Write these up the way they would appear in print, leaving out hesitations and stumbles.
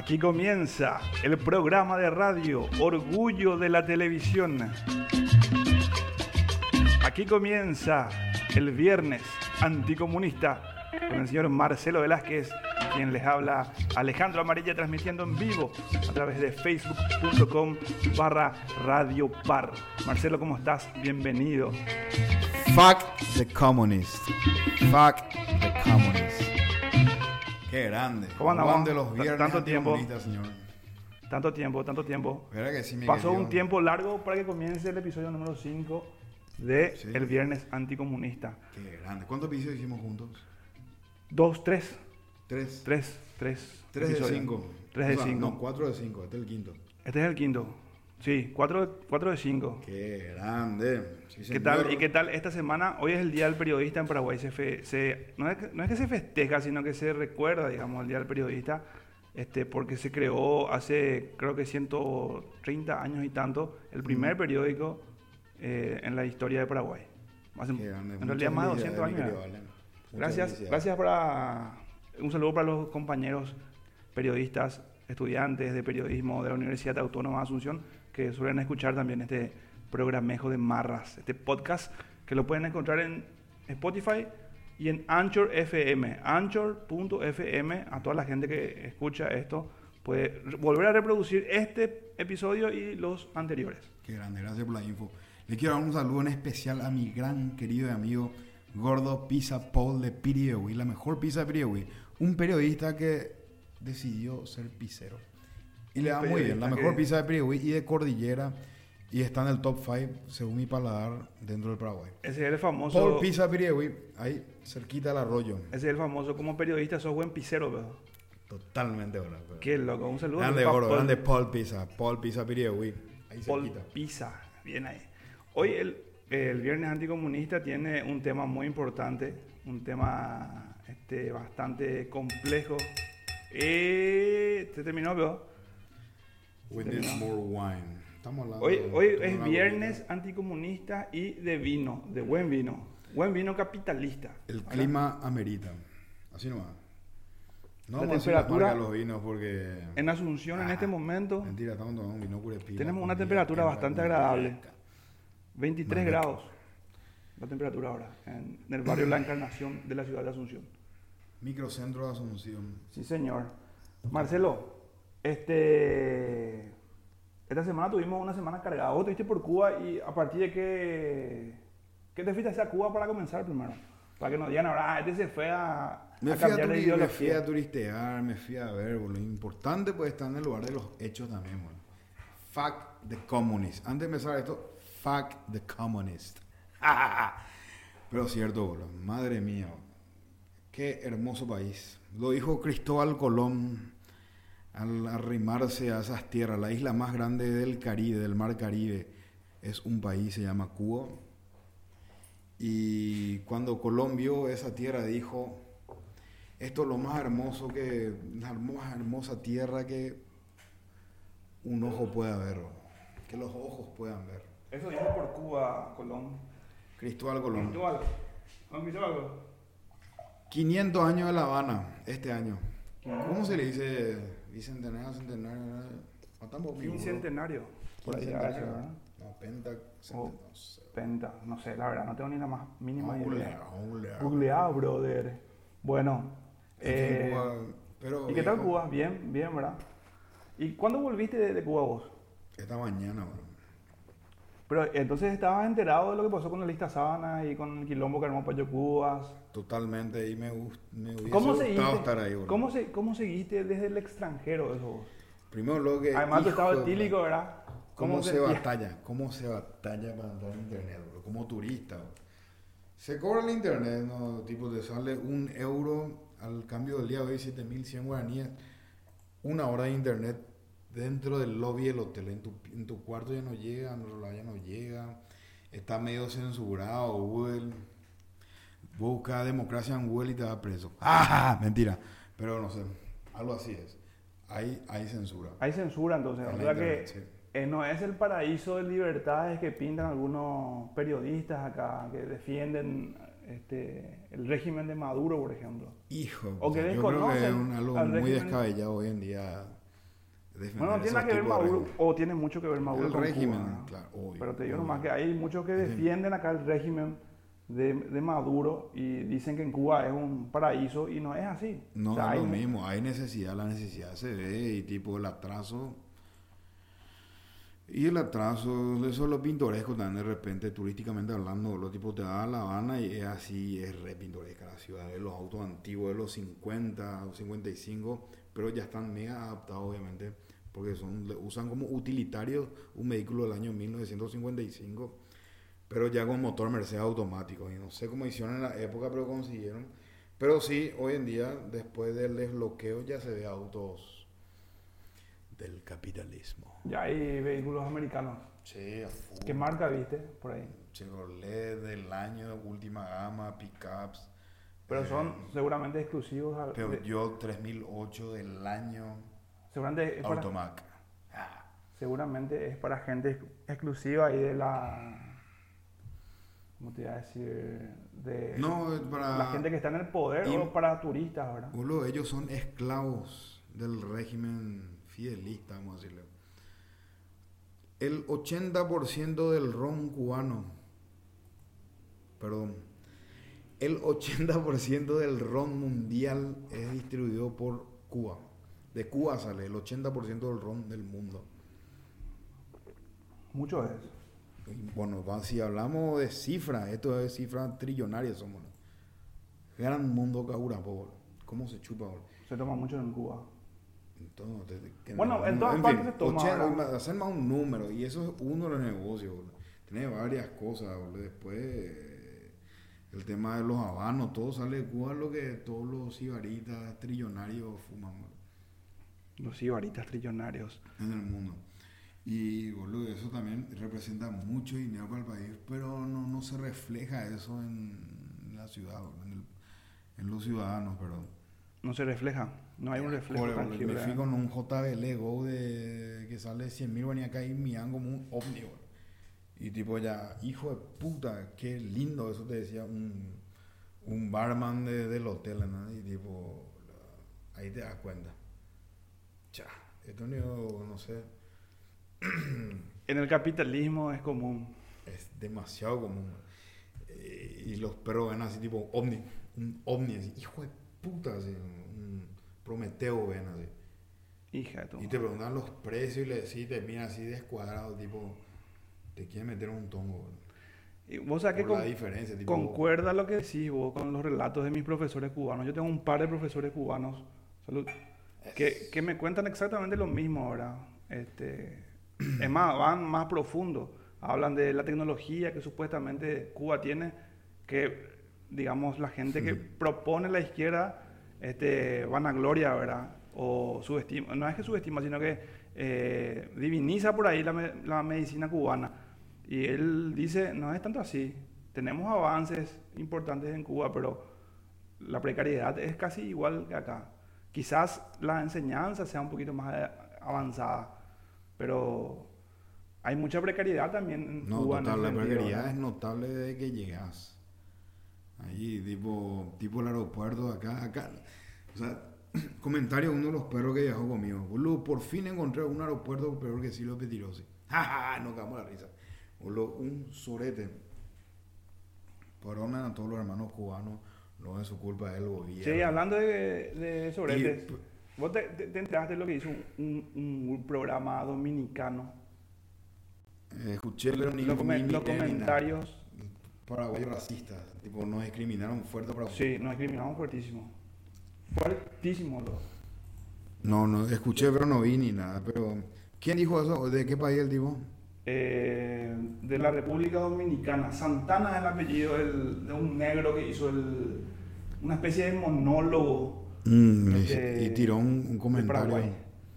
Aquí comienza el programa de radio Orgullo de la Televisión. Aquí comienza el viernes anticomunista con el señor Marcelo Velázquez, quien les habla Alejandro Amarilla, transmitiendo en vivo a través de facebook.com/Radio Par. Marcelo, ¿cómo estás? Bienvenido. Fuck the communist. Fuck the communist. Qué grande. ¿Cómo andamos? De los viernes Tanto tiempo. Señor. Tanto tiempo. ¿Verdad que sí, mi Pasó querido? un tiempo largo para que comience el episodio número 5 de Sí. El Viernes Anticomunista. Qué grande. ¿Cuántos episodios hicimos juntos? 2, 3. Tres. 3 Tres de episodios. 5. 3 de 5. No, 4 de 5. Este es el quinto. Este es el quinto. Sí, 4 de 5. Qué grande. Sí, ¿Qué tal? ¿Y qué tal esta semana? Hoy es el Día del Periodista en Paraguay. No es que se festeja, sino que se recuerda, digamos, el Día del Periodista, porque se creó hace, creo que 130 años y tanto, el primer periódico en la historia de Paraguay. Qué grande. En realidad más de 200 años. Gracias un saludo para los compañeros periodistas, estudiantes de periodismo de la Universidad Autónoma de Asunción, que suelen escuchar también este programejo de Marras, este podcast que lo pueden encontrar en Spotify y en Anchor FM, anchor.fm. A toda la gente que escucha esto puede volver a reproducir este episodio y los anteriores. Qué grande, gracias por la info. Le quiero dar un saludo en especial a mi gran querido y amigo Gordo Pizza Paul de Piriegüí, la mejor pizza de Piriegüí. Un periodista que decidió ser pizzero. Y le va muy bien, la mejor pizza de Piriegüí y de Cordillera. Y está en el top 5, según mi paladar, dentro del Paraguay. Ese es el famoso. Paul Pizza Piriegüí, ahí cerquita del arroyo. Ese es el famoso. Como periodista sos buen pizzero, ¿verdad? Totalmente, ¿verdad? Qué loco, un saludo. Grande Gordo, grande Paul Pizza Piriegüí. Ahí Paul cerquita. Pizza, bien ahí. Hoy el Viernes Anticomunista tiene un tema muy importante, un tema bastante complejo. ¿Se terminó, ¿verdad? We need more wine. Estamos hablando Hoy es Viernes Anticomunista y de vino, de buen vino capitalista. El clima amerita. Así nomás. No La vamos a decir las temperatura marcas de los vinos porque... En Asunción en este momento Mentira, estamos tomando un vino curepila. tenemos una temperatura bastante agradable. 23 grados la temperatura ahora en el barrio La Encarnación de la ciudad de Asunción. Microcentro de Asunción. Sí, señor. Marcelo, esta semana tuvimos una semana cargada. Vos estuviste por Cuba y a partir de ¿qué te fuiste hacia Cuba para comenzar primero? Para que nos digan ahora, se fue a cambiar de ideología. Me fui a turistear, me fui a ver, lo importante pues está en el lugar de los hechos también, bueno. Fuck the communist. Antes de empezar esto, fuck the communist. Pero cierto, boludo. Madre mía, qué hermoso país. Lo dijo Cristóbal Colón al arrimarse a esas tierras. La isla más grande del Caribe, del Mar Caribe, es un país, se llama Cuba. Y cuando Colón vio esa tierra dijo, esto es lo más hermoso la más hermosa tierra que un ojo pueda ver, que los ojos puedan ver. Eso dijo por Cuba, Colón. Cristóbal Colón. Cristóbal. 500 años de La Habana, este año. ¿Cómo se le dice? Bicentenario, centenario. Estamos vivos. Quincentenario. Por ahí, ¿verdad? No, penta, no sé. Penta, no sé, la verdad, no tengo ni la más mínima idea. Googlear. Googleado, brother. Bueno. Pero ¿Y qué tal Cuba? Bien, ¿verdad? ¿Y cuándo volviste de Cuba vos? Esta mañana, bro. Pero entonces estabas enterado de lo que pasó con la lista Sábana y con el quilombo que armó Payo Cubas. Totalmente, y me hubiese ¿Cómo gustado estar ahí, bro. ¿Cómo seguiste desde el extranjero eso vos? Primero lo que... Además tu estado etílico, ¿verdad? ¿Cómo se batalla para entrar en internet, bro? Como turista, bro. Se cobra el internet, ¿no? Tipo, te sale €1 al cambio del día de hoy, 7.100 guaraníes. 1 hora de internet dentro del lobby del hotel. En tu cuarto ya no llega, en otro lado ya no llega. Está medio censurado Google. Busca democracia en Google y te va preso. ¡Ah! Mentira. Pero no sé, algo así es. Hay censura. Hay censura entonces. O sea que sí. No es el paraíso de libertades que pintan algunos periodistas acá que defienden el régimen de Maduro, por ejemplo. Hijo, o que yo creo que es desconocen algo al muy régimen. descabellado hoy en día Bueno, no tiene nada que ver Maduro, o tiene mucho que ver Maduro el con régimen, Cuba, ¿no? claro, obvio. Pero te digo obvio. nomás que hay muchos que defienden acá el régimen de Maduro y dicen que en Cuba es un paraíso y no es así. No, O sea, es hay lo mismo, hay necesidad, la necesidad se ve y tipo el atraso. Y el atraso, eso es lo pintoresco también de repente, turísticamente hablando, los tipos te dan a La Habana y es así, es re pintoresca la ciudad, de los autos antiguos de los 50 o 55, pero ya están mega adaptados obviamente, porque usan como utilitarios un vehículo del año 1955, pero ya con motor Mercedes automático, y no sé cómo hicieron en la época, pero consiguieron. Pero sí, hoy en día, después del desbloqueo, ya se ve autos del capitalismo. ya hay vehículos americanos. Sí, a full. ¿Qué marca viste por ahí? Chevrolet del año, última gama, pickups. Pero son seguramente exclusivos. Peugeot 3008 del año, Seguramente es para, Automac. seguramente es para gente exclusiva ahí de la... ¿Cómo te iba a decir? De No, es para... la gente que está en el poder o para turistas, ¿verdad? Boludo, ellos son esclavos del régimen fidelista, vamos a decirle. El 80% del ron cubano, perdón, el 80% del ron mundial es distribuido por Cuba. De Cuba sale el 80% del ron del mundo. Mucho es. Y bueno, si hablamos de cifras, esto es cifras trillonarias somos. Gran mundo Caurapo, ¿cómo se chupa? Se toma mucho en Cuba. Entonces, Bueno, en todas partes se toma. 80, hacer más un número, y eso es uno de los negocios, boludo. Tiene varias cosas, boludo. Después, el tema de los habanos, todo sale de Cuba, lo que todos los cibaritas trillonarios fuman, boludo, Los ibaritas trillonarios. en el mundo. Y, boludo, eso también representa mucho dinero para el país, pero no se refleja eso en la ciudad, boludo, en los ciudadanos, perdón. No se refleja. No hay un reflejo tangible. Me fui con un JBL Go que sale 100.000, venía acá y me dan como un ovni, boludo. Y tipo ya, hijo de puta, qué lindo, eso te decía un barman del hotel, ¿no? Y tipo, ahí te das cuenta. Cha, esto no sé, En el capitalismo es común. es demasiado común. Y los perros ven así tipo un ovni, así, hijo de puta, así, un Prometeo ven así. Hija de tu Y te preguntan los precios y le decís, te miran así descuadrado, tipo, te quieren meter en un tongo, boludo. Y vos sabés que Por la diferencia, tipo, concuerda lo que decís vos con los relatos de mis profesores cubanos. Yo tengo un par de profesores cubanos, salud, que me cuentan exactamente lo mismo ahora. Es más, van más profundo. Hablan de la tecnología que supuestamente Cuba tiene, que digamos la gente que propone la izquierda vanagloria, ¿verdad? O subestima, no es que subestima, sino que diviniza por ahí la medicina cubana. Y él dice, no es tanto así. Tenemos avances importantes en Cuba, pero la precariedad es casi igual que acá. Quizás la enseñanza sea un poquito más avanzada, pero hay mucha precariedad también en Cuba. Total, la precariedad es notable desde que llegas. Allí, tipo el aeropuerto acá. O sea, comentario de uno de los perros que viajó conmigo. Boludo, por fin encontré un aeropuerto peor que Silvio Petirosi. ¡Ja, ja! Nos cagamos la risa. Boludo, un sorete. Perdonen a todos los hermanos cubanos, no es su culpa del gobierno. Sí, hablando de soretes, vos te enteraste de lo que hizo un programa dominicano. Escuché, pero los comentarios. Paraguayos racistas, tipo, nos discriminaron fuerte para... Sí, nos discriminaron fuertísimo. Fuertísimo, No, escuché, pero no vi ni nada. Pero, ¿quién dijo eso? ¿De qué país el tipo? De la República Dominicana. Santana es el apellido de un negro que hizo una especie de monólogo. Y tiró un comentario.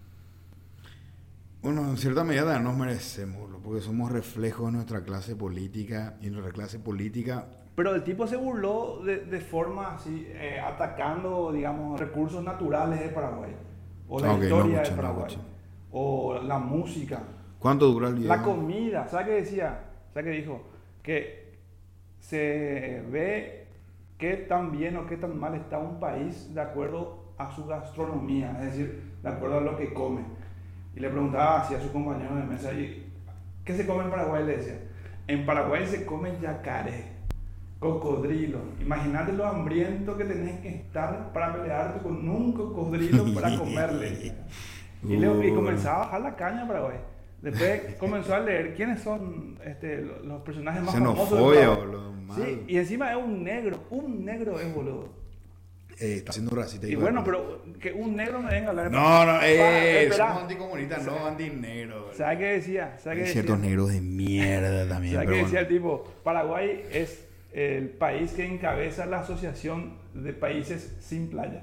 Bueno, en cierta medida nos merecemos, porque somos reflejos de nuestra clase política, y nuestra clase política... Pero el tipo se burló de forma así, atacando, digamos, recursos naturales de Paraguay, o la historia de Paraguay, o la música. ¿Cuánto dura el video? La comida, ¿sabes qué decía? ¿Sabes qué dijo? Que se ve qué tan bien o qué tan mal está un país de acuerdo a su gastronomía, es decir, de acuerdo a lo que come. Y le preguntaba así a sus compañeros de mesa, ¿qué se come en Paraguay? Le decía, en Paraguay se comen yacaré, cocodrilo. Imagínate lo hambriento que tenés que estar para pelearte con un cocodrilo para comerle. Y comenzaba a bajar la caña a Paraguay. Después comenzó a leer quiénes son los personajes más famosos de Paraguay. Sí, y encima es un negro es boludo. Está haciendo racista. Y bueno, pero que un negro me venga a hablar. No, somos anticomunistas, no antinegros. ¿Sabes qué decía? Hay ciertos negros de mierda también. ¿Sabes qué decía el tipo? Paraguay es el país que encabeza la Asociación de Países Sin Playa.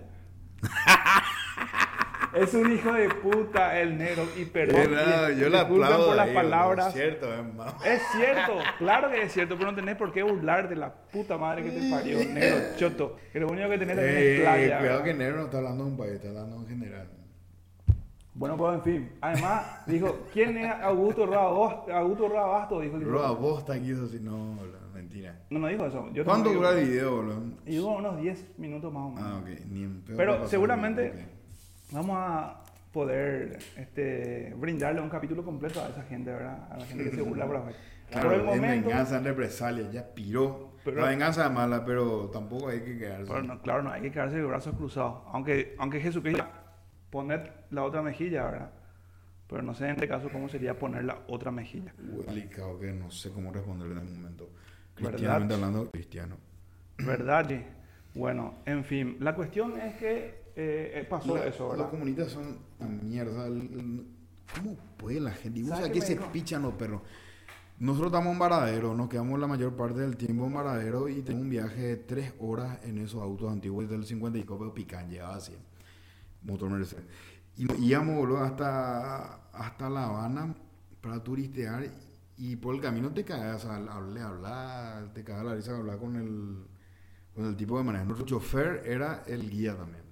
Es un hijo de puta el negro, y perdón. Yo le aplaudo por las palabras. Es cierto, es cierto, claro que es cierto, pero no tenés por qué burlar de la puta madre que te parió, negro choto. Que lo único que tenés también es playa. Cuidado que negro no está hablando de un país, está hablando en general. Bueno, pues en fin. Además, dijo, ¿quién es Augusto Rabasto? Dijo el Rabasto quiso decir, no, mentira. No dijo eso. ¿Cuánto dura el video, boludo? Y duró unos 10 minutos más o menos. Ah, ok. Ni en peor. Pero seguramente vamos a poder brindarle un capítulo completo a esa gente, ¿verdad? A la gente que se burla por Paraguay. Claro, por el momento, venganza en represalia, ya piró. La venganza es mala, pero tampoco hay que quedarse. Pero no, claro, no hay que quedarse de brazos cruzados. Aunque Jesucristo poner la otra mejilla, ¿verdad? Pero no sé en este caso cómo sería poner la otra mejilla. Delicado que no sé cómo responder en el momento. Cristianamente hablando, cristiano. ¿Verdad, G? Bueno, en fin, la cuestión es que pasó eso, ¿verdad? Los comunistas son una mierda. ¿Cómo puede la gente? ¿Y vos sabés que se pichan los perros? Nosotros estamos en Varadero, nos quedamos la mayor parte del tiempo en Varadero y tenemos un viaje de 3 horas en esos autos antiguos del 50 y copo pican, llegaba así. Motor Mercedes. Y nos íbamos, boludo, hasta La Habana para turistear y por el camino te cagas a hablar, te cagas la risa de hablar con el tipo de manejo. Nuestro chofer era el guía también.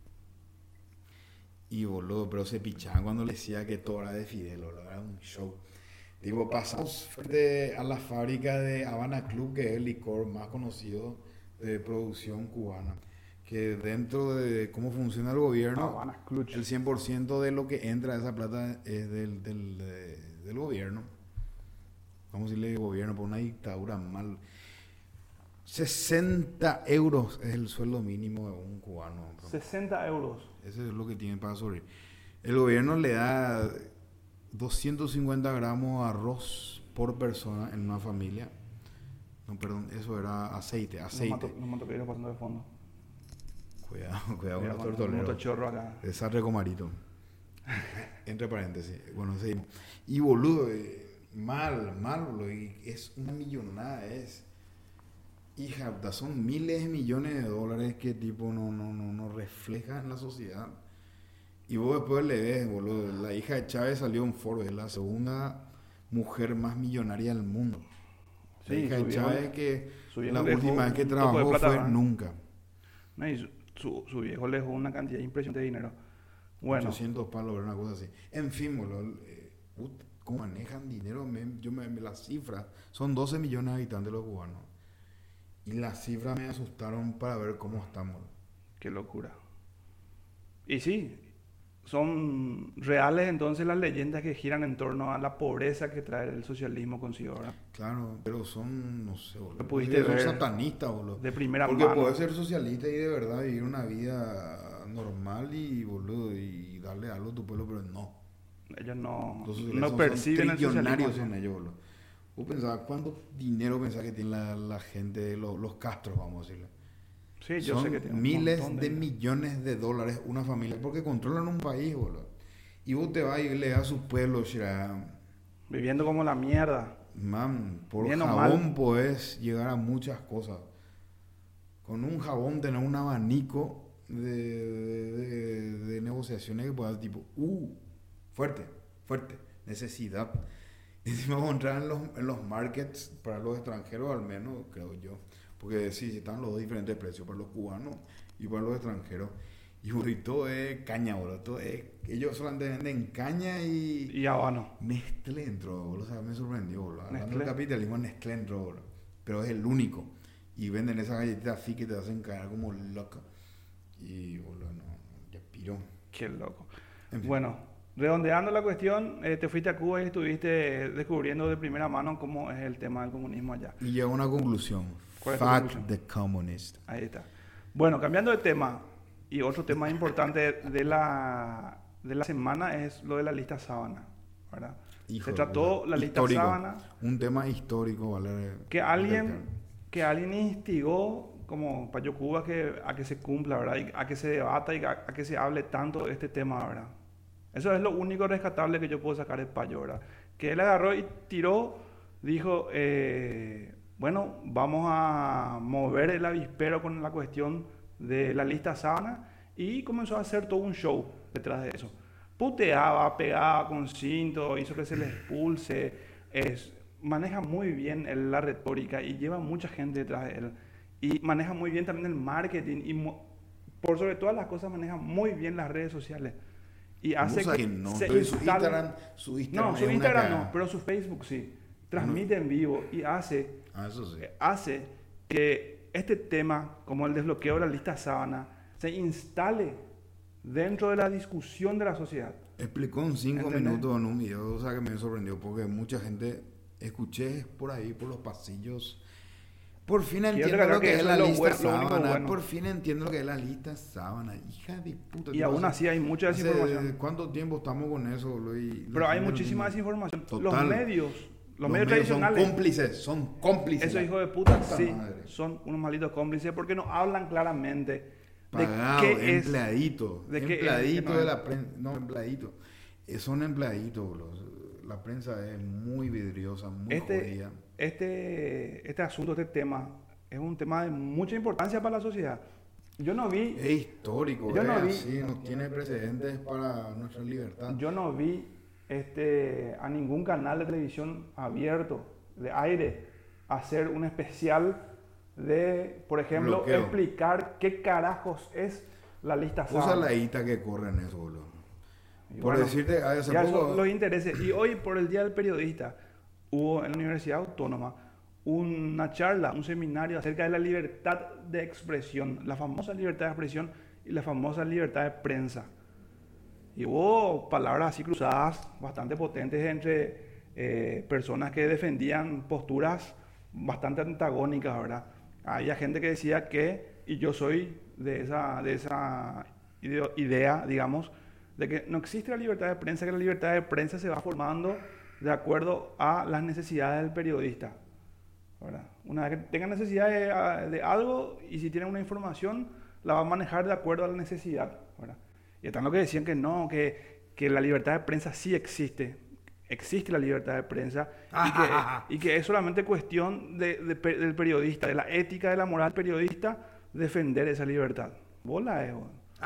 Y boludo, pero se pichaban cuando le decía que todo era de Fidel, boludo, era un show. Digo, pasamos frente a la fábrica de Habana Club, que es el licor más conocido de producción cubana. Que dentro de cómo funciona el gobierno, el 100% de lo que entra a esa plata es del gobierno. Vamos a decirle gobierno por una dictadura mal. 60 euros es el sueldo mínimo de un cubano. 60 euros. Eso es lo que tiene para sobrevivir. El gobierno le da 250 gramos de arroz por persona en una familia. No, perdón, eso era aceite. No me toqué pasando de fondo. Cuidado con los tortoleros. Chorro acá. Desastre comarito. Entre paréntesis. Bueno, seguimos. Y boludo, mal, boludo. Y es una millonada, hija, son miles de millones de dólares que tipo no refleja en la sociedad. Y vos después le ves, boludo, la hija de Chávez salió en Forbes, es la segunda mujer más millonaria del mundo. La hija de Chávez que la última vez que trabajó fue nunca. No, y su viejo le dejó una cantidad impresionante de dinero. Bueno. 800 palos, una cosa así. En fin, boludo, ¿cómo manejan dinero? Las cifras, son 12 millones de habitantes los cubanos. Y las cifras me asustaron para ver cómo estamos. Qué locura. Y sí, son reales entonces las leyendas que giran en torno a la pobreza que trae el socialismo consigo, ¿verdad? Claro, pero son, no sé, boludo. Pudiste ver son satanistas, boludo. De primera mano. Porque puedes ser socialista y de verdad vivir una vida normal y, boludo, y darle algo a tu pueblo, pero no. Ellos no perciben el socialismo. Son ellos, boludo. ¿Vos pensabas cuánto dinero pensás que tiene la gente, los Castros, vamos a decirlo? Sí, yo sé que tiene miles de millones de dólares una familia, porque controlan un país, boludo. Y vos te vas y le das a su pueblo, viviendo como la mierda. Man, por jabón podés llegar a muchas cosas. Con un jabón tenés un abanico de negociaciones que puedas, tipo, fuerte, necesidad. Encima vamos a entrar en los markets para los extranjeros, al menos, creo yo. Porque sí, están los dos diferentes precios para los cubanos y para los extranjeros. Y todo es caña, boludo. Ellos solamente venden caña y habano. Nestlé entró, boludo. O sea, me sorprendió, boludo. Hablando del capitalismo, Nestlé entró, boludo. Pero es el único. Y venden esas galletitas así que te hacen caer como loco. Y, boludo, ya piró. Qué loco. En fin. Bueno, redondeando la cuestión, te fuiste a Cuba y estuviste descubriendo de primera mano cómo es el tema del comunismo allá. Y llegó a una conclusión. ¿Cuál es tu Fuck conclusión? the communist. Ahí está. Bueno, cambiando de tema, y otro tema importante de la semana es lo de la lista sábana, ¿verdad? Hijo Se de trató puta. la lista Histórico. sábana, Un tema histórico, ¿vale? que alguien instigó como Payo Cuba a que se cumpla, ¿verdad? Y a que se debata y a que se hable tanto de este tema, ¿verdad? Eso es lo único rescatable que yo puedo sacar de Payo, ¿verdad? Que él agarró y tiró, dijo, bueno, vamos a mover el avispero con la cuestión de la lista sábana, y comenzó a hacer todo un show detrás de eso. Puteaba, pegaba con cinto, hizo que se le expulse, maneja muy bien la retórica y lleva mucha gente detrás de él. Y maneja muy bien también el marketing y por sobre todas las cosas maneja muy bien las redes sociales. Y hace que no, se instale... su Instagram no, su Instagram no, pero su Facebook sí. Transmite en vivo y hace que este tema, como el desbloqueo de la lista sábana, se instale dentro de la discusión de la sociedad. Explicó en 5 minutos en un video, o sea, que me sorprendió porque mucha gente escuché por ahí, por los pasillos. Por fin entiendo lo que es la lista sábana. Por fin entiendo lo que es la lista sábana. Hija de puta. Y aún así hay mucha desinformación. ¿Cuánto tiempo estamos con eso? Pero hay muchísima desinformación. Los medios tradicionales son cómplices. Esos hijos de puta sí, son unos malditos cómplices porque no hablan claramente pagado, de qué empleadito, es. Empleadito de la prensa. No, empleadito. Son empleaditos, la prensa es muy vidriosa, muy jodida. Este asunto, este tema, es un tema de mucha importancia para la sociedad. Yo no vi... Es histórico, así, no tiene precedentes para nuestra libertad. Yo no vi a ningún canal de televisión abierto, de aire, hacer un especial de, por ejemplo, explicar qué carajos es la lista sábana. Usa la ITA que corre en eso, boludo. Por bueno, decirte, hace ya poco... los intereses. Y hoy, por el Día del Periodista, hubo en la Universidad Autónoma una charla, un seminario acerca de la libertad de expresión, la famosa libertad de expresión y la famosa libertad de prensa. Y hubo palabras así cruzadas bastante potentes entre personas que defendían posturas bastante antagónicas, ¿verdad? Había gente que decía que, y yo soy de esa idea, digamos, de que no existe la libertad de prensa, que la libertad de prensa se va formando de acuerdo a las necesidades del periodista, ¿verdad? Una vez que tenga necesidad de algo y si tiene una información, la va a manejar de acuerdo a la necesidad, ¿verdad? Y están los que decían que no, que la libertad de prensa sí existe la libertad de prensa y que es solamente cuestión del periodista, de la ética, de la moral del periodista, defender esa libertad. Bola es,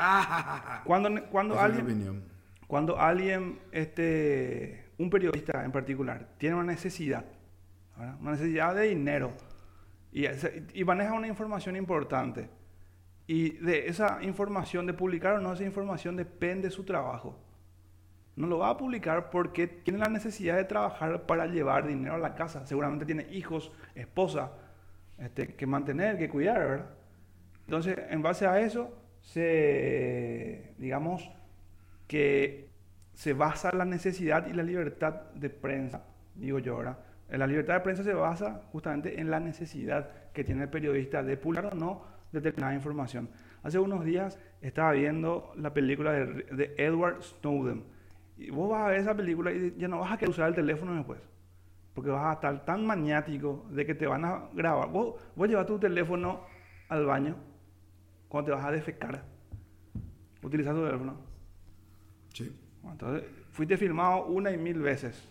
Cuando alguien, un periodista en particular, tiene una necesidad, ¿verdad? Una necesidad de dinero y maneja una información importante, y de esa información, de publicar o no esa información, depende su trabajo. No lo va a publicar porque tiene la necesidad de trabajar para llevar dinero a la casa. Seguramente tiene hijos, esposa, que mantener, que cuidar, ¿verdad? Entonces, en base a eso, digamos que se basa la necesidad y la libertad de prensa, digo yo, ¿verdad? La libertad de prensa se basa justamente en la necesidad que tiene el periodista de publicar o no determinada información. Hace unos días estaba viendo la película de Edward Snowden. Y vos vas a ver esa película y ya no vas a querer usar el teléfono después. Porque vas a estar tan maniático de que te van a grabar. Vos llevas tu teléfono al baño cuando te vas a defecar. Utilizas tu teléfono. Sí. Entonces, fuiste filmado 1 y 1000 veces.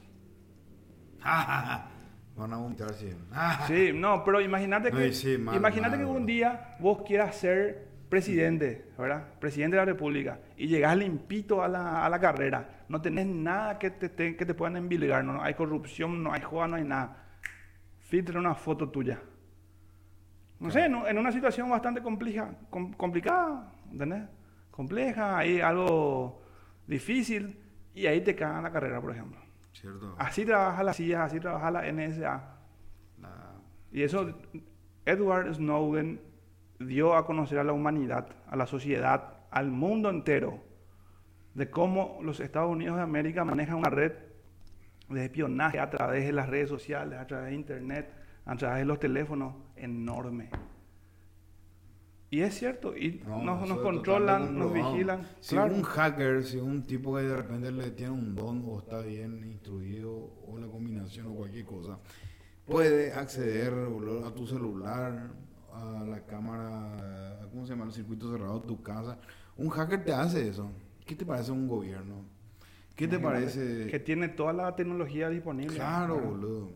Van a vomitar, sí. Sí, no, pero imagínate que un día vos quieras ser presidente, ¿verdad? Presidente de la República, y llegás limpito a la carrera. No tenés nada que te puedan envilgar, no hay corrupción, no hay joda, no hay nada. Filtra una foto tuya. No sé, en una situación bastante complicada, ¿entendés? Compleja, hay algo difícil, y ahí te cagan la carrera, por ejemplo. Cierto. Así trabaja la CIA, así trabaja la NSA. Y eso, Edward Snowden dio a conocer a la humanidad, a la sociedad, al mundo entero, de cómo los Estados Unidos de América manejan una red de espionaje a través de las redes sociales, a través de internet, a través de los teléfonos, enorme. Y es cierto, y nos controlan, nos vigilan. Si claro. Un hacker, si un tipo que de repente le tiene un don o está bien instruido o la combinación o cualquier cosa, puede acceder a tu celular, a la cámara, ¿cómo se llama? El circuito cerrado de tu casa. Un hacker te hace eso. ¿Qué te parece un gobierno? ¿Qué te parece? Que tiene toda la tecnología disponible. Claro, boludo.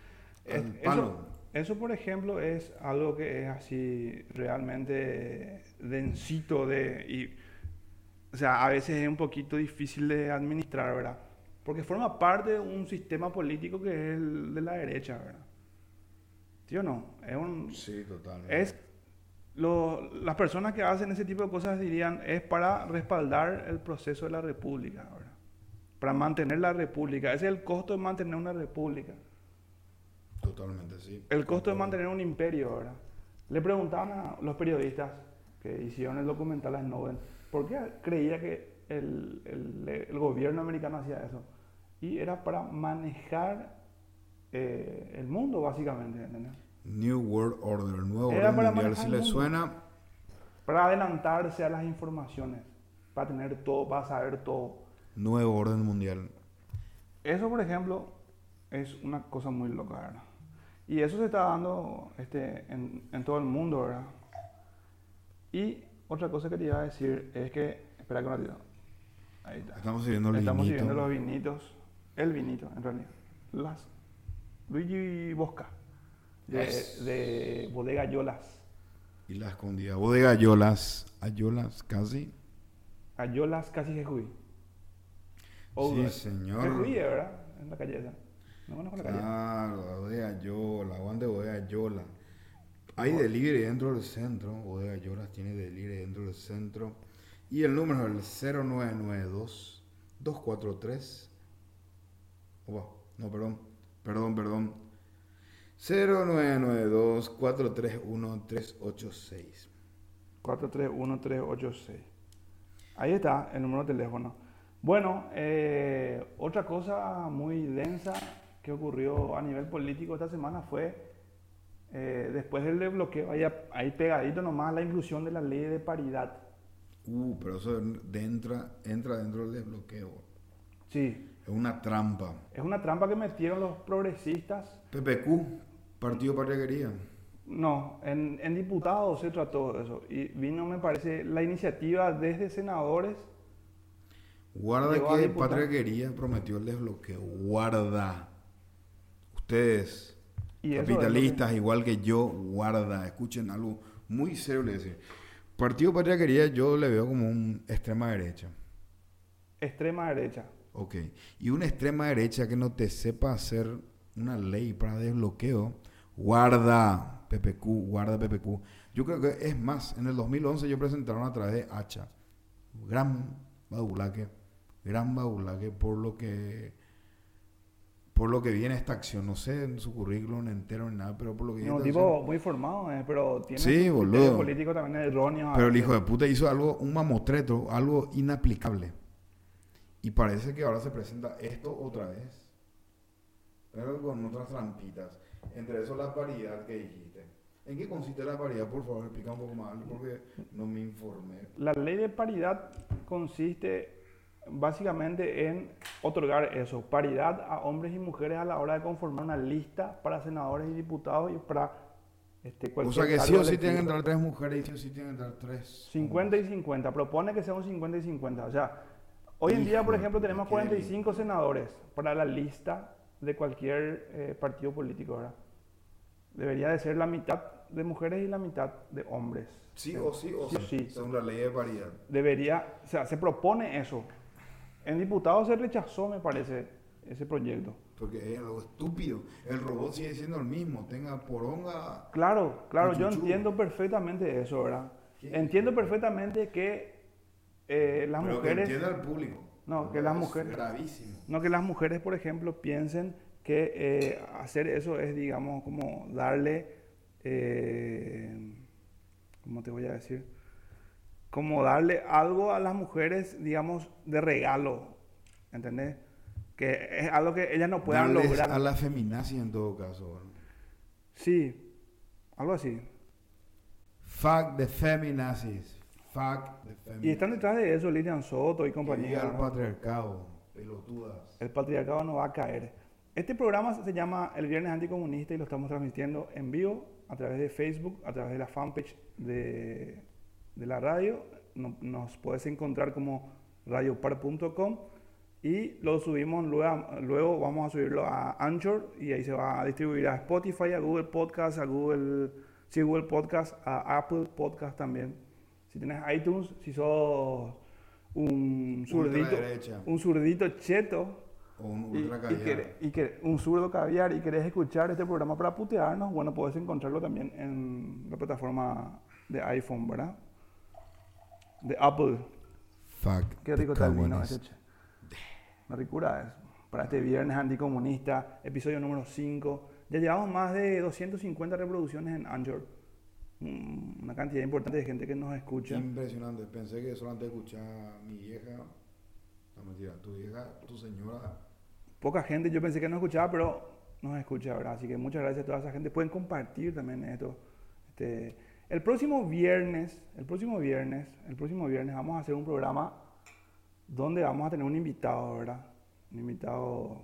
Eso, por ejemplo, es algo que es así realmente densito o sea, a veces es un poquito difícil de administrar, ¿verdad? Porque forma parte de un sistema político que es el de la derecha, ¿verdad? ¿Sí o no? Sí, totalmente. Las personas que hacen ese tipo de cosas dirían, es para respaldar el proceso de la república, ¿verdad? Para mantener la república. Ese es el costo de mantener una república. Totalmente, sí. El costo de mantener un imperio, ¿verdad? Le preguntaban a los periodistas que hicieron el documental a Snowden, ¿por qué creía que el gobierno americano hacía eso? Y era para manejar el mundo, básicamente, ¿entendés? New World Order, nuevo orden mundial, si le suena. Para adelantarse a las informaciones, para tener todo, para saber todo. Nuevo orden mundial. Eso, por ejemplo, es una cosa muy loca, ¿verdad? Y eso se está dando en todo el mundo, ¿verdad? Y otra cosa que te iba a decir es que... Espera que un ratito. Ahí está. Estamos sirviendo los vinitos. El vinito, en realidad. Luigi Bosca. De Bodega Ayolas. Y la escondida. Bodega Ayolas. Ayolas casi. Ayolas casi Jejuí. Sí, señor. Jejuí, ¿verdad? En la calle esa. No conozco la calle. Claro, Bodega Ayola. Aguante Bodega Ayola. Hay delivery dentro del centro. Bodega Ayolas tiene delivery dentro del centro. Y el número es el 0992-243. Perdón. 0992-431-386. 431-386. Ahí está el número de teléfono. Bueno, otra cosa muy densa que ocurrió a nivel político esta semana fue, después del desbloqueo, ahí pegadito nomás, la inclusión de la ley de paridad. Pero eso entra dentro del desbloqueo. Sí. Es una trampa. Es una trampa que metieron los progresistas. PPQ, Partido Patria Querida. No, en diputados se trató de eso. Y vino, me parece, la iniciativa desde senadores. Guarda que Patria Querida prometió el desbloqueo. Guarda. Ustedes, capitalistas, igual que yo, guarda. Escuchen algo muy serio, le decir. Partido Patria Querida yo le veo como un extrema derecha. Extrema derecha. Ok. Y una extrema derecha que no te sepa hacer una ley para desbloqueo, guarda PPQ. Yo creo que es más, en el 2011 yo presentaron a través de Hacha. Gran badulaque por lo que viene esta acción. No sé en su currículum entero ni nada, pero por lo que viene. Un tipo muy formado, pero tiene sí, un político también erróneo. Pero el hijo de puta hizo un mamotreto, algo inaplicable. Y parece que ahora se presenta esto otra vez, pero con otras trampitas. Entre eso la paridad que dijiste. ¿En qué consiste la paridad? Por favor, explica un poco más, porque no me informé. La ley de paridad consiste básicamente en otorgar eso, paridad a hombres y mujeres a la hora de conformar una lista para senadores y diputados y para cualquier. O sea que sí o sí tienen que entrar 3 mujeres y sí o sí tienen que entrar 3. 50 y 50. Propone que sea un 50 y 50. O sea, hoy en día, por ejemplo, tenemos 45 senadores para la lista de cualquier partido político, ¿verdad? Debería de ser la mitad de mujeres y la mitad de hombres. Sí o sí. Según la ley de paridad. Debería, o sea, se propone eso. En diputados se rechazó, me parece, ese proyecto. Porque es algo estúpido. El robot sigue siendo el mismo, tenga poronga. Claro, yo entiendo perfectamente eso, ¿verdad? ¿Qué? Entiendo perfectamente que las pero mujeres... Que entienda el público. No, que las mujeres... Gravísimo. No, que las mujeres, por ejemplo, piensen que hacer eso es, digamos, como darle... ¿cómo te voy a decir? como darle algo a las mujeres, digamos, de regalo, ¿entendés? Que es algo que ellas no puedan Darles lograr. a la feminacia en todo caso. ¿No? Sí, algo así. Fuck the feminazis. Fuck the feminazis. Y están detrás de eso Lilian Soto y compañía. El patriarcado, pelotudas. El patriarcado no va a caer. Este programa se llama El Viernes Anticomunista y lo estamos transmitiendo en vivo a través de Facebook, a través de la fanpage de la radio. Nos puedes encontrar como radiopar.com y lo subimos luego vamos a subirlo a Anchor y ahí se va a distribuir a Spotify, a Google Podcast, a Google Podcast, a Apple Podcast también. Si tienes iTunes, si sos un zurdito cheto o un ultra caviar un zurdo caviar y querés escuchar este programa para putearnos, bueno, puedes encontrarlo también en la plataforma de iPhone, ¿verdad? De Apple. Fuck. Qué rico está el vino ese, che. Una ricura es. Para este viernes anticomunista, episodio número 5. Ya llevamos más de 250 reproducciones en Anchor. Una cantidad importante de gente que nos escucha. Impresionante. Pensé que solamente escuchaba a mi vieja. No, mentira. Tu vieja, tu señora. Poca gente, yo pensé que no escuchaba, pero nos escucha, ¿verdad? Así que muchas gracias a toda esa gente. Pueden compartir también esto. El próximo viernes vamos a hacer un programa donde vamos a tener un invitado, ¿verdad? Un invitado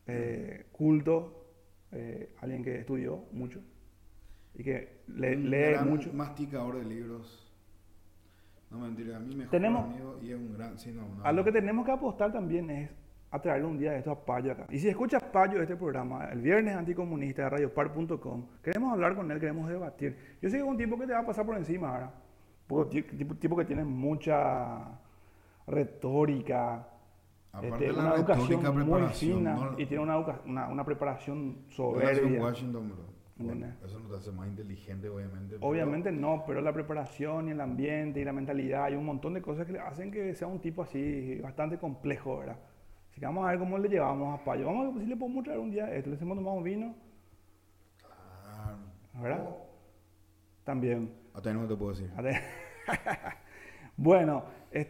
culto, alguien que estudió mucho y que lee mucho. Masticador de libros. No mentira, a mí mejor amigo y es un gran... Sí, no, a lo que tenemos que apostar también es a traerle un día de esto a Payo acá. Y si escuchas Payo de este programa, el Viernes Anticomunista de radiopar.com, queremos hablar con él, queremos debatir. Yo sé que es un tipo que te va a pasar por encima ahora. Tipo que tiene mucha retórica, una educación muy fina, ¿no? Y tiene una preparación soberbia. Washington, bueno, eso no te hace más inteligente, obviamente. Obviamente no, pero la preparación y el ambiente y la mentalidad, hay un montón de cosas que le hacen que sea un tipo así bastante complejo, ¿verdad? Así que vamos a ver cómo le llevamos a Payo. Vamos a ver si le podemos traer un día esto. Le hacemos tomar un vino. Claro. ¿Verdad? También. Hasta ahí no te puedo decir. Bueno,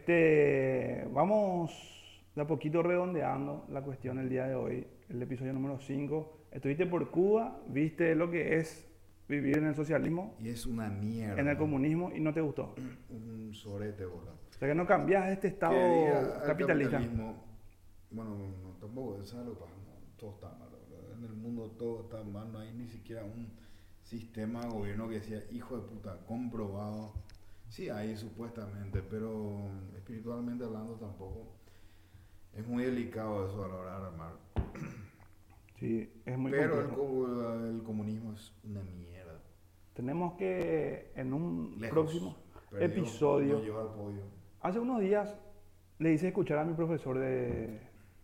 vamos de a poquito redondeando la cuestión el día de hoy, el episodio número 5. Estuviste por Cuba, viste lo que es vivir en el socialismo. Y es una mierda. En el comunismo y no te gustó. Un sorete, bola. O sea que no cambias de este estado capitalista. Bueno, no, tampoco, eso es lo que pasa. Todo está mal. ¿Verdad? En el mundo todo está mal. No hay ni siquiera un sistema de gobierno que decía, hijo de puta, comprobado. Sí hay supuestamente, pero espiritualmente hablando tampoco. Es muy delicado eso a la hora de armar. Sí, es muy complejo. Pero el comunismo es una mierda. Tenemos que en un próximo episodio... No lleva al podio. Hace unos días le hice escuchar a mi profesor de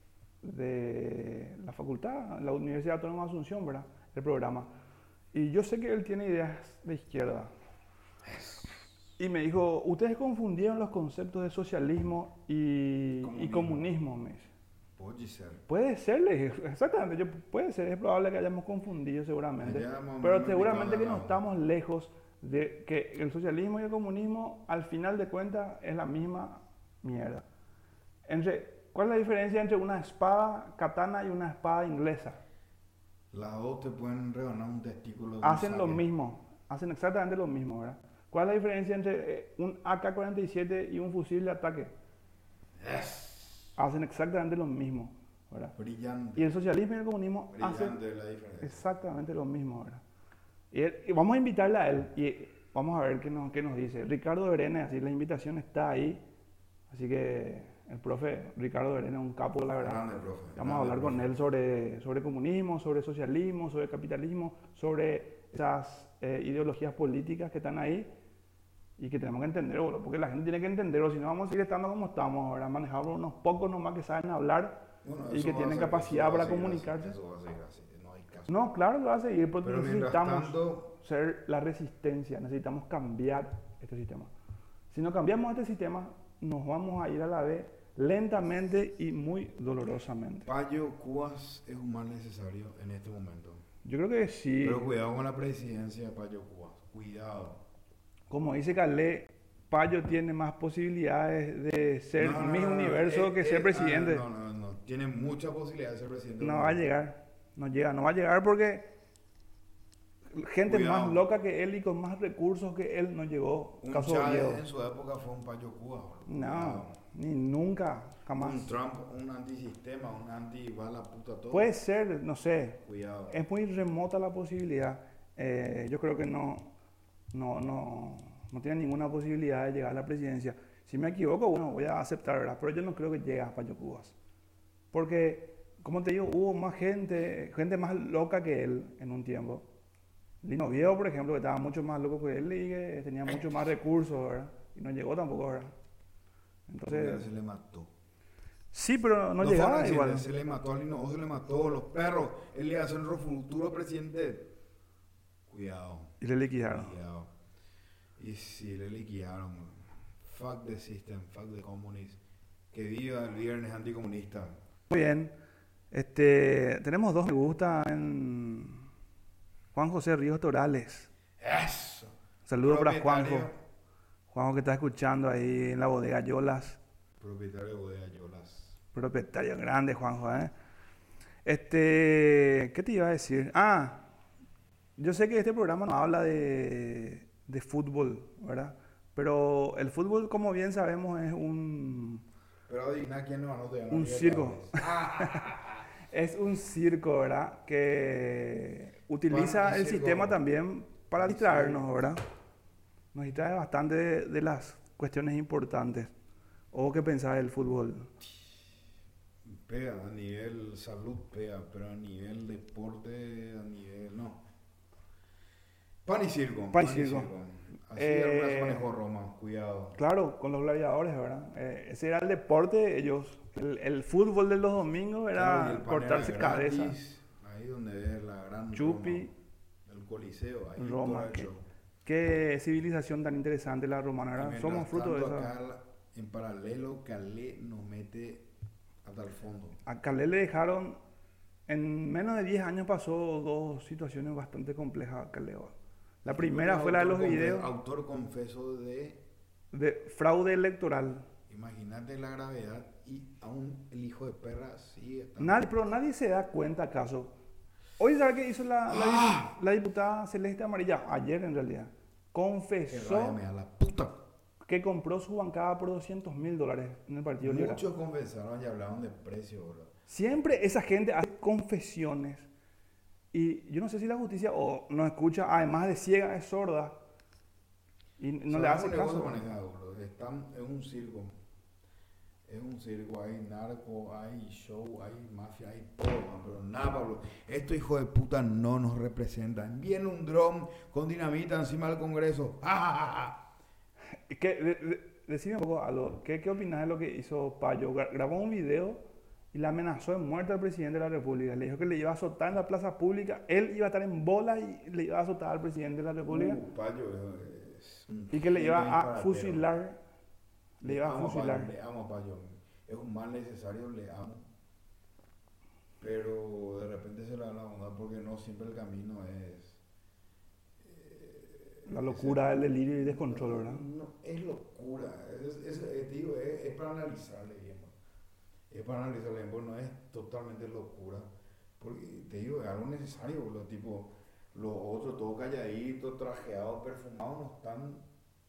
la facultad, la Universidad Autónoma de Asunción, ¿verdad? El programa. Y yo sé que él tiene ideas de izquierda. Y me dijo, ustedes confundieron los conceptos de socialismo y comunismo, me dice. Puede ser, le dije, exactamente, puede ser, es probable que hayamos confundido seguramente. Pero seguramente que no estamos lejos de que el socialismo y el comunismo, al final de cuentas, es la misma mierda. ¿Cuál es la diferencia entre una espada katana y una espada inglesa? Las dos te pueden rebanar un testículo. Hacen lo mismo, hacen exactamente lo mismo, ¿verdad? ¿Cuál es la diferencia entre un AK-47 y un fusil de ataque? Hacen exactamente lo mismo, ¿verdad? Brillante. Y el socialismo y el comunismo hacen exactamente lo mismo, ¿verdad? Y vamos a invitarle a él y vamos a ver qué nos dice. Ricardo Berene, así la invitación está ahí. Así que el profe Ricardo Berene es un capo, la verdad. Grande, profe. Vamos a hablar con él sobre comunismo, sobre socialismo, sobre capitalismo, sobre esas ideologías políticas que están ahí y que tenemos que entender, bro, porque la gente tiene que entenderlo, si no vamos a seguir estando como estamos ahora, manejados por unos pocos nomás que saben hablar y que tienen capacidad para comunicarse. Eso va a seguir así, no hay caso. No, claro que va a seguir, porque pero necesitamos ser la resistencia, necesitamos cambiar este sistema. Si no cambiamos este sistema, nos vamos a ir a la vez lentamente y muy dolorosamente. Payo Cubas es un mal necesario en este momento. Yo creo que sí. Pero cuidado con la presidencia de Payo Cubas, cuidado. Como dice Calé, Payo tiene más posibilidades de ser Miss Universo que ser presidente. No. Tiene mucha posibilidad de ser presidente. No va a llegar. No va a llegar porque gente más loca que él y con más recursos que él no llegó. Un Chávez en su época fue un Payo Cuba. No, ni nunca, jamás. Un Trump, un antisistema, un anti va a la puta todo. Puede ser, no sé. Cuidado. Es muy remota la posibilidad. Yo creo que no tiene ninguna posibilidad de llegar a la presidencia. Si me equivoco, bueno, voy a aceptar, ¿verdad? Pero yo no creo que llegue a Payo Cubas. Porque, como te digo, hubo más gente más loca que él en un tiempo. Lino Viejo, por ejemplo, que estaba mucho más loco que él y que tenía mucho más recursos, ¿verdad? Y no llegó tampoco, ¿verdad? Entonces... Se le mató. Sí, pero no llegaba igual. Se le mató a Lino, se le mató a los perros. Él iba a ser el futuro presidente. Cuidado. Y le liquidaron. Cuidado. Y sí, le liquidaron. Fuck the system, fuck the communists. Que viva el viernes anticomunista. Muy bien. Tenemos 2 me gusta en Juan José Ríos Torales. Eso. Saludos para Juanjo. Juanjo que está escuchando ahí en la bodega Yolas. Propietario de bodega Yolas. Propietario grande, Juanjo, ¿Qué te iba a decir? Yo sé que este programa no habla de fútbol, ¿verdad? Pero el fútbol, como bien sabemos, es un circo. Es un circo, ¿verdad? Que utiliza el sistema también para distraernos, ¿verdad? Nos distrae bastante de las cuestiones importantes. ¿O qué pensás del fútbol? Pega a nivel salud, pega, pero a nivel deporte, a nivel... no. Pan y circo. Así se manejó Roma, cuidado. Claro, con los gladiadores, ¿verdad? Ese era el deporte, ellos. El fútbol de los domingos era cortarse cabeza. Ahí donde es la gran Chupi. Roma, el Coliseo, ahí Roma. Qué civilización tan interesante la romana, ¿verdad? Somos fruto de eso. Acá, en paralelo, Calais nos mete hasta el fondo. A Calais le dejaron, en menos de 10 años pasó 2 situaciones bastante complejas a Calais. La primera fue la de los videos. Autor confeso de fraude electoral. Imagínate la gravedad y aún el hijo de perra sí está. Pero nadie se da cuenta, ¿acaso? Hoy, ¿sabes qué hizo la diputada Celeste Amarilla? Ayer, en realidad. Confesó a la puta. Que compró su bancada por $200,000 en el Partido Liberal. Muchos confesaron y hablaron de precio, bro. Siempre esa gente hace confesiones. Y yo no sé si la justicia o no escucha, además de ciega, es sorda. Y no le hace caso. Es un circo. Es un circo, hay narco, hay show, hay mafia, hay todo, pero nada, Pablo. Estos hijos de puta no nos representan. Viene un dron con dinamita encima del Congreso. Decime un poco algo. ¿Qué opinas de lo que hizo Payo? Grabó un video y le amenazó de muerte al presidente de la República. Le dijo que le iba a azotar en la plaza pública. Él iba a estar en bola y le iba a azotar al presidente de la República. Payo es y que le iba a fusilar. Le amo a Payo. Es un mal necesario, le amo. Pero de repente se le da la bondad porque no siempre el camino es... la locura, el delirio y el descontrol, ¿verdad? No, es locura. Es para analizarle bien. Es para analizarle bien, porque no es totalmente locura. Porque te digo, es algo necesario. Los otros todos calladitos, trajeados, perfumados, no están...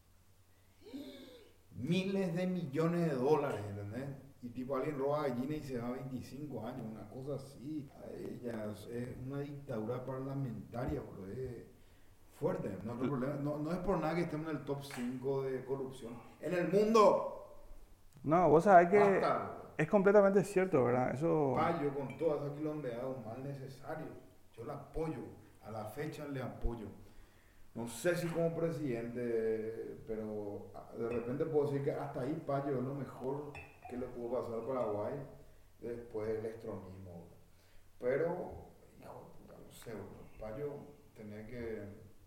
miles de millones de dólares, ¿entendés? Y alguien roba gallina y se va a 25 años, una cosa así. Es una dictadura parlamentaria, bro. Es fuerte. No es por nada que estemos en el top 5 de corrupción en el mundo. No, vos sabés que es completamente cierto, ¿verdad? Eso... Payo con toda esa quilombeada, un mal necesario. Yo le apoyo, a la fecha le apoyo. No sé si como presidente, pero de repente puedo decir que hasta ahí Payo es lo mejor que le pudo pasar a Paraguay después del extronismo. Pero, hijo de puta, no sé, Payo tenía que,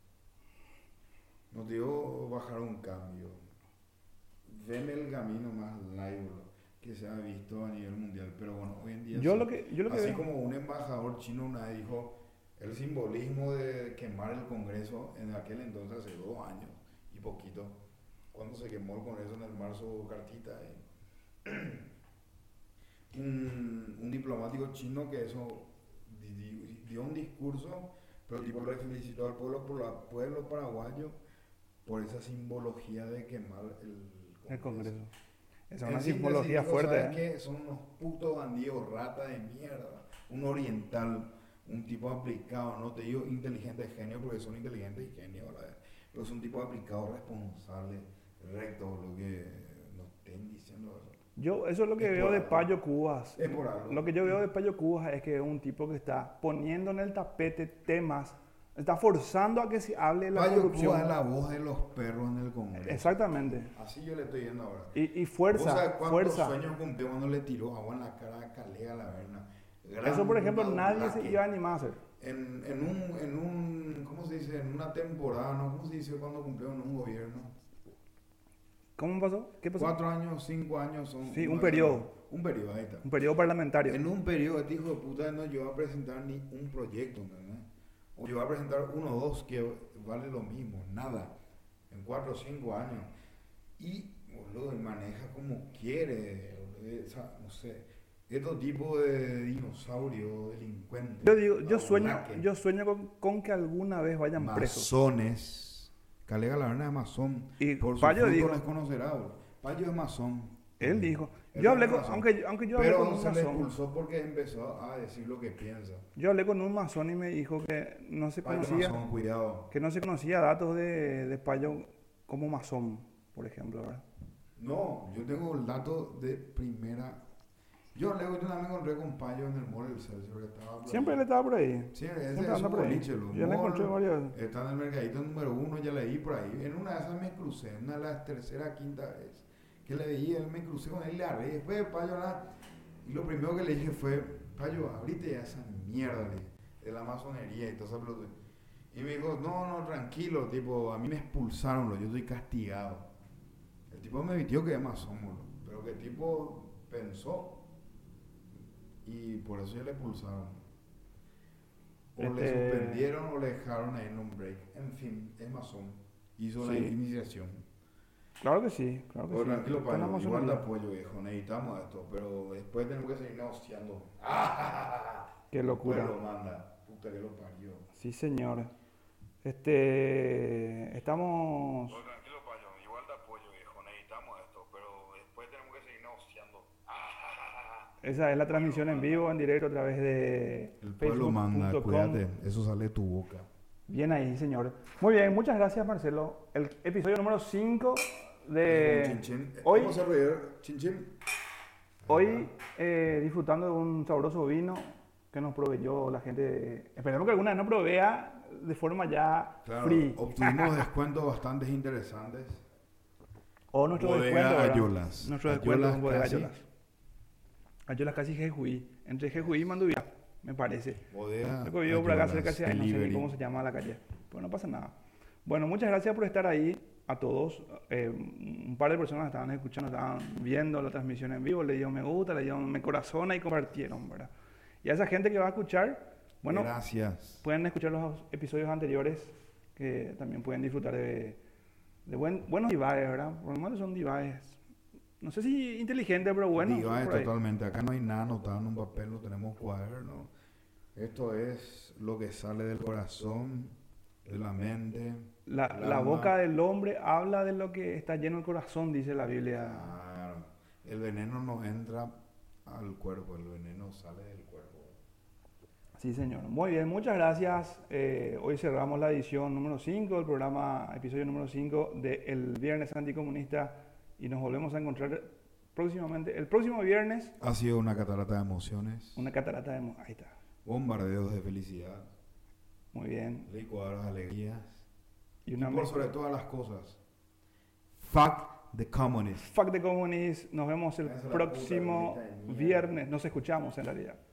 no digo bajar un cambio, veme el camino más largo que se ha visto a nivel mundial. Pero bueno, hoy en día, así como un embajador chino una vez dijo, el simbolismo de quemar el Congreso en aquel entonces, hace 2 años y poquito, cuando se quemó el Congreso en el marzo, cartita, un diplomático chino que eso dio un discurso, pero el tipo le felicitó al pueblo paraguayo por esa simbología de quemar el Congreso. Esa es una simbología fuerte. ¿Sabes qué? Son unos putos bandidos, rata de mierda. Un oriental, un tipo aplicado, no te digo inteligente, genio, porque son inteligentes y genios, ¿verdad? Pero es un tipo aplicado, responsable, recto, lo que nos estén diciendo eso. Eso es lo que veo de Payo Cubas. Es por algo. Lo que yo veo de Payo Cubas es que es un tipo que está poniendo en el tapete temas, está forzando a que se hable de la corrupción. Payo Cubas es la voz de los perros en el Congreso. Exactamente. Así yo le estoy viendo ahora. Y fuerza, ¿Vos sabés cuántos fuerza. sueños cumplió cuando le tiró agua en la cara a Calea la verna? Eso, por ejemplo, nadie se iba a animar a hacer. En un, ¿cómo se dice? En una temporada, ¿no? ¿Cómo se dice cuando cumplió en un gobierno? ¿Cómo pasó? ¿Qué pasó? 4 años, 5 años son... Sí, un periodo. Un periodo, ahí está. Un periodo parlamentario. En un periodo, este hijo de puta no llegó a presentar ni un proyecto, ¿entendés? O llegó a presentar 1 o 2 que vale lo mismo, nada. En 4 o 5 años. Y, boludo, maneja como quiere, no sé. Estos tipos de dinosaurios, delincuentes. Yo sueño con que alguna vez vayan presos. Masones. Calega la verna es masón. Y por su Payo dijo, les conocerá. Payo es masón. Él dijo. Yo hablé con, aunque yo hablé con un masón. Pero se le expulsó porque empezó a decir lo que piensa. Yo hablé con un masón y me dijo que no se conocía. Masón, cuidado. Que no se conocía datos de Payo como masón, por ejemplo, ¿verdad? No, yo tengo el dato de primera. Yo le una vez me encontré con Payo en el mall del Celso, que estaba siempre él estaba por ahí. Sí, ese es un boliche. Yo le encontré varias. Está en el mercadito número 1, ya le vi por ahí. En una de esas me crucé, en una de las tercera, quinta vez que le veía, él me crucé con él, le agarré, después Payo, y lo primero que le dije fue, Payo, abrite ya esa mierda de la masonería y todo eso. Y me dijo, no, tranquilo, tipo, a mí me expulsaron, yo estoy castigado. El tipo me vistió que es masón, pero que el tipo pensó. Y por eso ya le expulsaron. O le suspendieron o le dejaron ahí en un break. En fin, es masón. Hizo la iniciación. Claro que sí, claro que sí. Tranquilo, Payo, igual te apoyo, viejo. Necesitamos esto, pero después tenemos que seguir negociando. Qué locura. Lo manda. Puta que lo parió. Sí, señor. Estamos... Tranquilo, Payo, igual te apoyo, viejo. Necesitamos esto, pero después tenemos que seguir negociando. Esa es la transmisión en vivo, en directo a través de El pueblo manda, cuídate, eso sale de tu boca. Bien ahí, señor. Muy bien, muchas gracias, Marcelo. El episodio número 5 de... Chin. Hoy, vamos a reír, chin. Hoy disfrutando de un sabroso vino que nos proveyó la gente. Esperemos que alguna vez nos provea de forma ya free. Obtuvimos descuentos bastante interesantes. O nuestro Bodega descuento. Ayolas. Nuestro descuento con Bodega Ayolas. Ayolas casi Jejuí. Entre Jejuí y Manduvia, me parece. Bodega Yo vivo por acá cerca de no sé delivery. ni cómo se llama la calle. Pero no pasa nada. Bueno, muchas gracias por estar ahí a todos. Un par de personas estaban escuchando, estaban viendo la transmisión en vivo, le dieron me gusta, le dieron me corazona y compartieron, ¿verdad? Y a esa gente que va a escuchar, bueno, gracias. Pueden escuchar los episodios anteriores que también pueden disfrutar de buenos divaes, ¿verdad? Por lo menos son divaes. No sé si inteligentes, pero buenos. Divaes totalmente. Acá no hay nada anotado en un papel, no tenemos cuaderno. Esto es lo que sale del corazón, de la mente. La boca del hombre habla de lo que está lleno el corazón, dice la Biblia. Claro. El veneno no entra al cuerpo, el veneno sale del cuerpo. Sí, señor. Muy bien, muchas gracias. Hoy cerramos la edición número 5 del programa, episodio número 5 del Viernes Anticomunista y nos volvemos a encontrar próximamente. El próximo viernes. Ha sido una catarata de emociones. Una catarata de emociones. Ahí está. Bombardeos de felicidad. Muy bien. Licuadoras de alegrías. Y por sobre todas las cosas. Fuck the communists. Fuck the communists. Nos vemos el próximo viernes. Nos escuchamos en realidad.